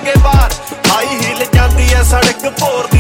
ਕੇ ਬਾਹਰ high heel ਜਾਂਦੀ ਐ ਸੜਕ ਭੋਰ